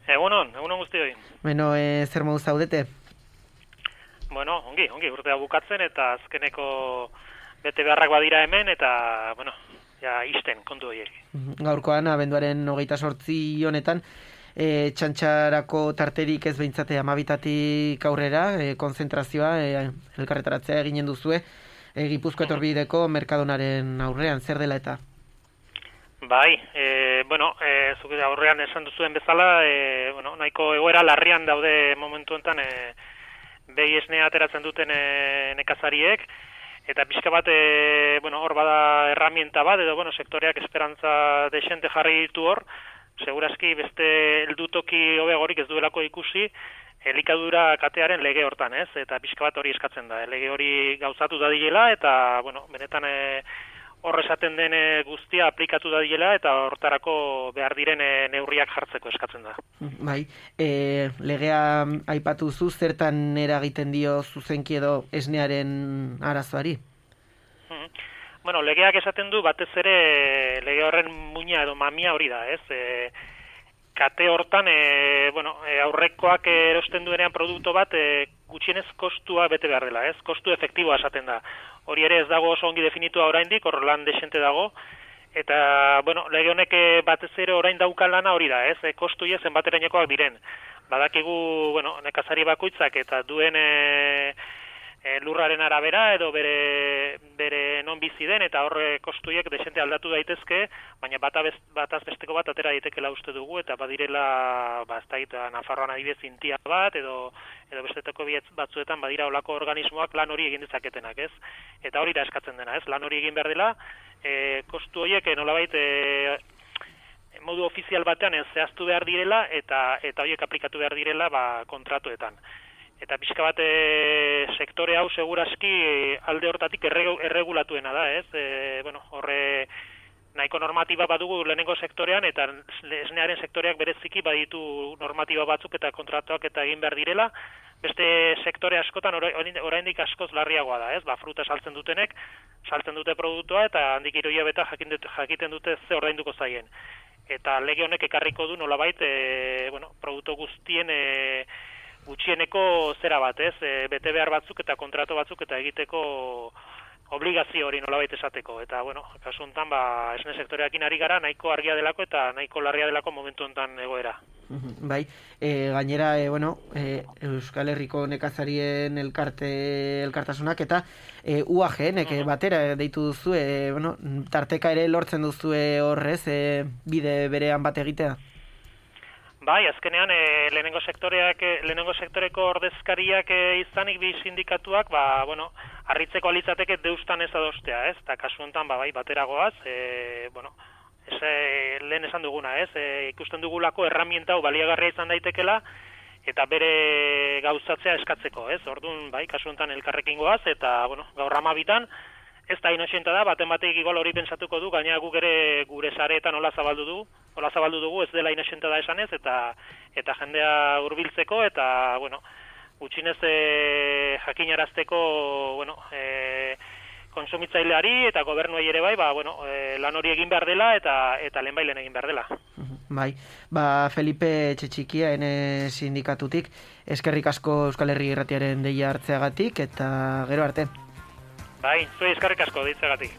Egunon guztioi. Beno, zer modu zaudete? Bueno, ongi, urtea bukatzen eta azkeneko bete beharrak badira hemen eta, isten kontu horiek. Gaurkoan, abenduaren 28 honetan, txantxarako tarterik ez behintzate 12 aurrera, konzentrazioa, elkarretaratzea eginen duzue, Gipuzko etorbideko Merkadonaren aurrean, zer dela eta? Bai, zuk aurrean esan duzuen bezala, nahiko egoera larrian daude momentu enten behi esnea ateratzen duten nekazariek, eta pixka bat, hor bada herramienta bat, edo, sektoreak esperantza desente jarri ditu hor, segurazki beste heldutoki hobeagorik ez duelako ikusi, elikadura katearen lege hortan, ez? Eta pixka bat hori eskatzen da. Lege hori gauzatu dadilela eta, benetan hor esaten den guztia aplikatu dadiela eta hortarako behar diren neurriak jartzeko eskatzen da. Bai, legea aipatu zu, zertan eragiten dio zuzenki edo esnearen arazoari? Legeak esaten du batez ere lege horren muina edo mamia hori da, ez? Kate hortan, aurrekoak erosten duenean produktu bat gutxienez kostua bete behar dela, ez? Kostu efektiboa esaten da. Hori ere ez dago oso ongi definitua oraindik, hor lan desente dago, eta, lege honek batez ere orain daukan lana hori da, ez? Kostu ia zenbaterainokoak diren. Badakigu, nekazari bakoitzak eta duen lurraren arabera edo bere non bizi den eta horre kostuiek desente aldatu daitezke, baina bataz besteko bat atera daitekela uste dugu eta badirela, Nafarroan adibidez intia bat edo besteteko batzuetan badira olako organismoak lan hori egin dezaketenak, ez? Eta hori da eskatzen dena, ez? Lan hori egin behar dela, kostu horiek nolabait modu ofizial batean zehaztu behar direla eta horiek aplikatu behar direla kontratuetan. Eta pixka bat sektore hau segurazki alde hortatik erregulatuena da, ez? Horre nahiko normatiba badugu lehenengo sektorean eta esnearen sektoreak bereziki baditu normatiba batzuk eta kontratuak eta egin behar direla. Beste sektore askotan oraindik askoz larriagoa da, ez? Fruta saltzen dutenek, saltzen dute produktua eta handik 3 hilabete jakiten dute ze ordainduko zaien. Eta lege honek ekarriko du nolabait, produktu guztien gutxieneko zera bat, ez? Bete behar batzuk eta kontratu batzuk eta egiteko obligazio hori nolabait esateko. Eta, kasu honetan, esne sektoreakin ari gara, nahiko argia delako eta nahiko larria delako momentu honetan egoera. Bai, gainera, Euskal Herriko nekazarien elkartasunak eta UAG-nek batera deitu duzu, tarteka ere lortzen duzu horrez, bide berean bat egitea? Bai, azkenean lehenengo sektoreko ordezkariak izanik bi sindikatuak, harritzeko alitzateke deustan ez adostea, ez? Eta kasu honetan, bateragoaz, lehen esan duguna, ez? Ikusten dugulako erramienta hau baliagarria izan daitekela eta bere gauzatzea eskatzeko, ez? Orduan, kasu honetan elkarrekin goaz eta, gaur 12 ez da inoxenta da, baten batek igual hori pentsatuko du, gaina guk ere gure sareetan hola zabaldu dugu, ez dela inoxenta da esanez, eta jendea hurbiltzeko, eta, gutxinez jakinarazteko, konsumitzaileari eta gobernuei ere bai, lan hori egin behar dela eta lehenbailen egin behar dela. Bai, Felipe Txetxikia, sindikatutik, eskerrik asko Euskal Herri Irratiaren deia hartzeagatik, eta gero arte. Bai, zuei eskerrik asko deitzeagatik.